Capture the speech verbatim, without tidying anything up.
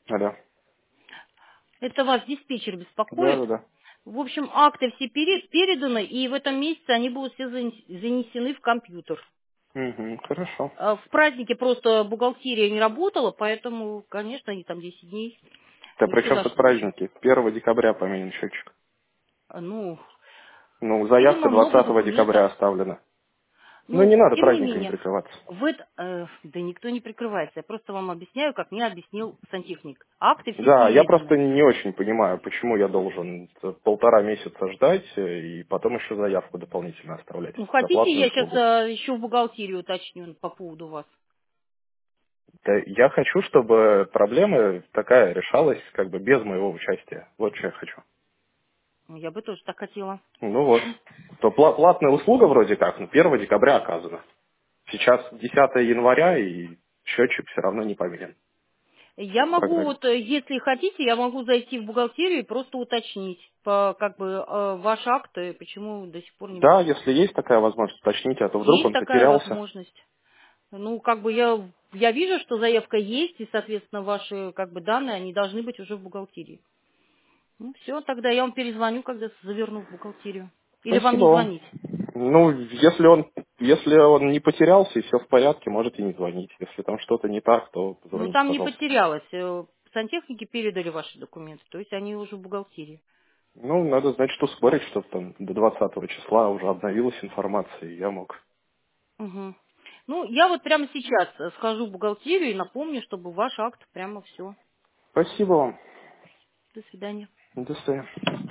Алло. Это вас диспетчер Да, беспокоит. да, да. В общем, акты все пере- переданы, и в этом месяце они будут все занес- занесены в компьютер. Угу, хорошо. А В празднике просто бухгалтерия не работала, поэтому, конечно, они там десять дней, Да и при все чем тут должны быть. праздники? первого декабря поменен счетчик. А, Ну, Ну, заявка видимо, много двадцатого документов. декабря оставлена. Ну, не Ну, надо тем не праздниками менее, прикрываться. в это, э, да никто не прикрывается. Я просто вам объясняю, как мне объяснил сантехник. Акты все Да, я переданы. просто не очень понимаю, почему я должен полтора месяца ждать э, и потом еще заявку дополнительно оставлять Ну, за хотите, платную я сейчас услугу. еще в бухгалтерию уточню по поводу вас? Да, я хочу, чтобы проблема такая решалась как бы без моего участия. Вот что я хочу. Ну, я бы тоже так хотела. Ну вот. То пла- платная услуга вроде как, ну, первого декабря оказана. Сейчас десятое января, и счетчик все равно не поменен Я в могу, программе. вот, э, если хотите, я могу зайти в бухгалтерию и просто уточнить, по, как бы, э, ваш акт, и почему до сих пор не... Да, если есть такая возможность, уточните, а то вдруг Есть он такая потерялся. возможность. Ну, как бы я, я вижу, что заявка есть, и, соответственно, ваши, как бы, данные, они должны быть уже в бухгалтерии. Ну, все, тогда я вам перезвоню, когда заверну в бухгалтерию. Или вам Спасибо не вам. звонить? Ну, если он, если он не потерялся и все в порядке, можете не звонить. Если там что-то не так, то Ну, позвоните, там не пожалуйста. потерялось. э, Сантехники передали ваши документы, то есть они уже в бухгалтерии. Ну, надо, значит, ускорить, чтобы там до двадцатого числа уже обновилась информация, и я мог. Мгм. Ну, я вот прямо сейчас э, схожу в бухгалтерию и напомню, чтобы ваш акт прямо все. Спасибо вам. До свидания. До свидания.